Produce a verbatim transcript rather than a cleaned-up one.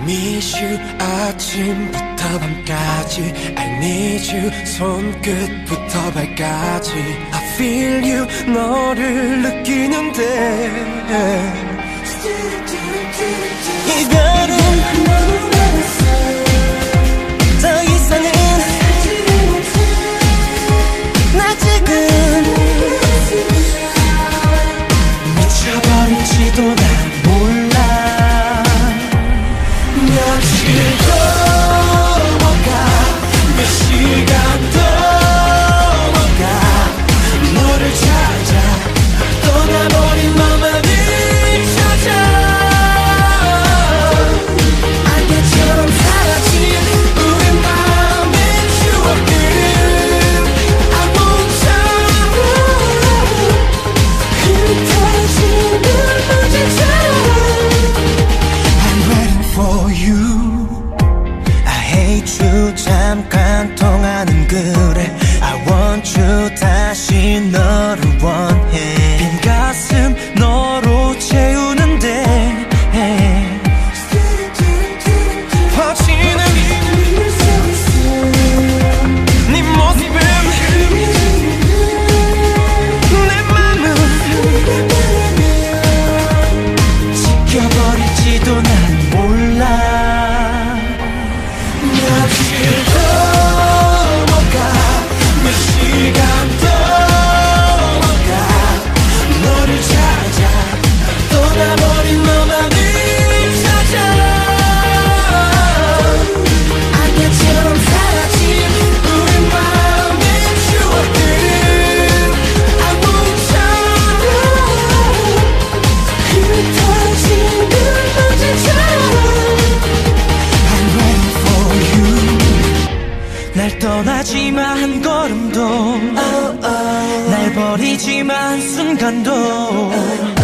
miss you 아침부터 밤까지 I need you 손끝부터 발까지 I feel you 너를 느끼는데 이별은 더 이상은 나 지금 미쳐버릴지도 난 몰라 며칠도 못 가 몇 시간도 못 가 너를 찾아 떠나버린 맘만이 찾아 안개처럼 사라진 우리 마음의 추억들 I won't stop 흩어지는 먼지처럼 I'm waiting for you I hate you 잠깐 통하는 그래 I want you 다시 너를 원해 빈 가슴 너로 채우는데 퍼지는 네 모습은 내 맘은 지켜버릴지도 난 몰라 며칠도 못 가 몇 시간도 못 가 너를 찾아 떠나버린 너만을 찾아 안개처럼 사라진 우리 마음의 추억들은 I won't stop 흩어지는 먼지처럼 I'm waiting for you 날 떠나지마 한 걸음도 oh, oh. 날 버리지마 한 순간도 oh.